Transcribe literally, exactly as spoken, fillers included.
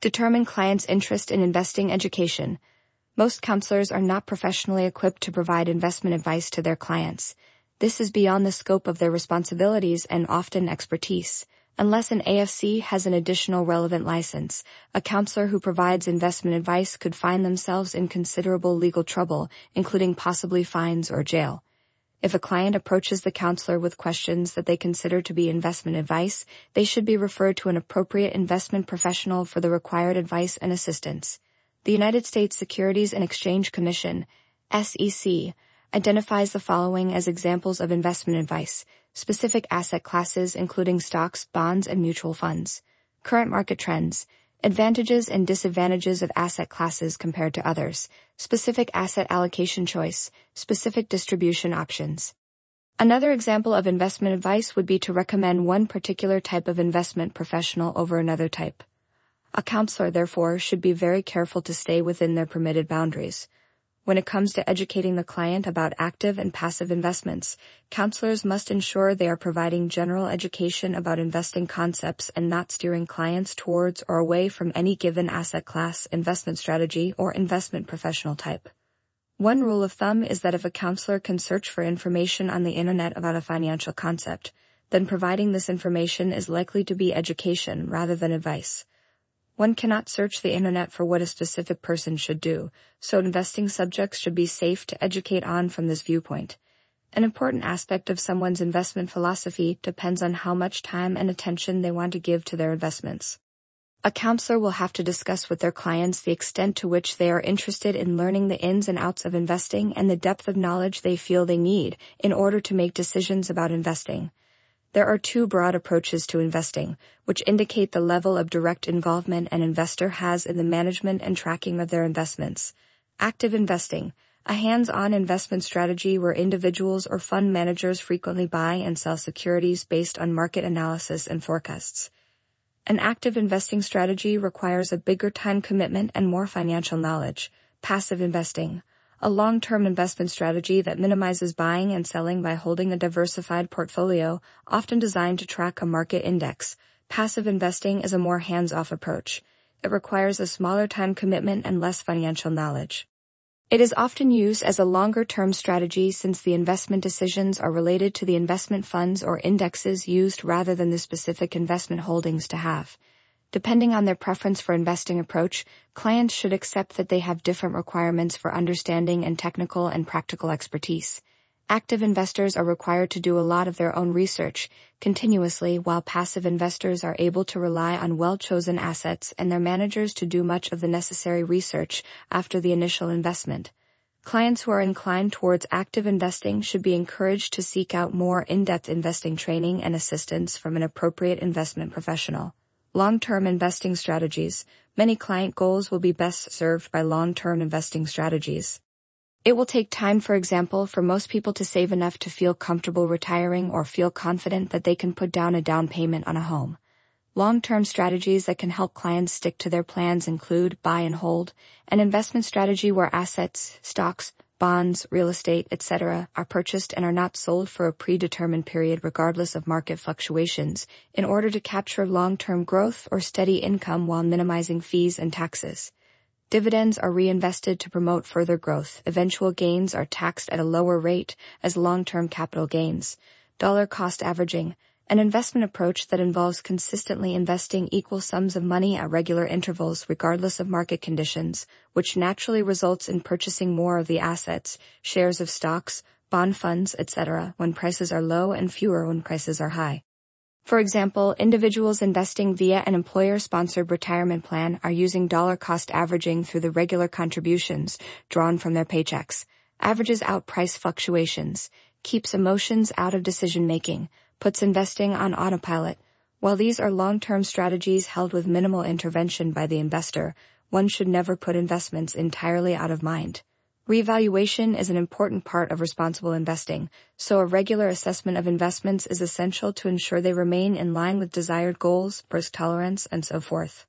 Determine clients' interest in investing education. Most counselors are not professionally equipped to provide investment advice to their clients. This is beyond the scope of their responsibilities and often expertise. Unless an A F C has an additional relevant license, a counselor who provides investment advice could find themselves in considerable legal trouble, including possibly fines or jail. If a client approaches the counselor with questions that they consider to be investment advice, they should be referred to an appropriate investment professional for the required advice and assistance. The United States Securities and Exchange Commission, S E C, identifies the following as examples of investment advice: specific asset classes including stocks, bonds, and mutual funds; current market trends; advantages and disadvantages of asset classes compared to others; specific asset allocation choice; specific distribution options. Another example of investment advice would be to recommend one particular type of investment professional over another type. A counselor, therefore, should be very careful to stay within their permitted boundaries. When it comes to educating the client about active and passive investments, counselors must ensure they are providing general education about investing concepts and not steering clients towards or away from any given asset class, investment strategy, or investment professional type. One rule of thumb is that if a counselor can search for information on the internet about a financial concept, then providing this information is likely to be education rather than advice. One cannot search the internet for what a specific person should do, so investing subjects should be safe to educate on from this viewpoint. An important aspect of someone's investment philosophy depends on how much time and attention they want to give to their investments. A counselor will have to discuss with their clients the extent to which they are interested in learning the ins and outs of investing and the depth of knowledge they feel they need in order to make decisions about investing. There are two broad approaches to investing, which indicate the level of direct involvement an investor has in the management and tracking of their investments. Active investing, a hands-on investment strategy where individuals or fund managers frequently buy and sell securities based on market analysis and forecasts. An active investing strategy requires a bigger time commitment and more financial knowledge. Passive investing, a long-term investment strategy that minimizes buying and selling by holding a diversified portfolio, often designed to track a market index. Passive investing is a more hands-off approach. It requires a smaller time commitment and less financial knowledge. It is often used as a longer-term strategy since the investment decisions are related to the investment funds or indexes used rather than the specific investment holdings to have. Depending on their preference for investing approach, clients should accept that they have different requirements for understanding and technical and practical expertise. Active investors are required to do a lot of their own research continuously, while passive investors are able to rely on well-chosen assets and their managers to do much of the necessary research after the initial investment. Clients who are inclined towards active investing should be encouraged to seek out more in-depth investing training and assistance from an appropriate investment professional. Long-term investing strategies. Many client goals will be best served by long-term investing strategies. It will take time, for example, for most people to save enough to feel comfortable retiring or feel confident that they can put down a down payment on a home. Long-term strategies that can help clients stick to their plans include buy and hold, an investment strategy where assets, stocks, bonds, real estate, et cetera are purchased and are not sold for a predetermined period regardless of market fluctuations, in order to capture long-term growth or steady income while minimizing fees and taxes. Dividends are reinvested to promote further growth. Eventual gains are taxed at a lower rate as long-term capital gains. Dollar cost averaging, an investment approach that involves consistently investing equal sums of money at regular intervals regardless of market conditions, which naturally results in purchasing more of the assets, shares of stocks, bond funds, et cetera, when prices are low and fewer when prices are high. For example, individuals investing via an employer-sponsored retirement plan are using dollar cost averaging through the regular contributions drawn from their paychecks, averages out price fluctuations, keeps emotions out of decision-making, puts investing on autopilot. While these are long-term strategies held with minimal intervention by the investor, one should never put investments entirely out of mind. Revaluation is an important part of responsible investing, so a regular assessment of investments is essential to ensure they remain in line with desired goals, risk tolerance, and so forth.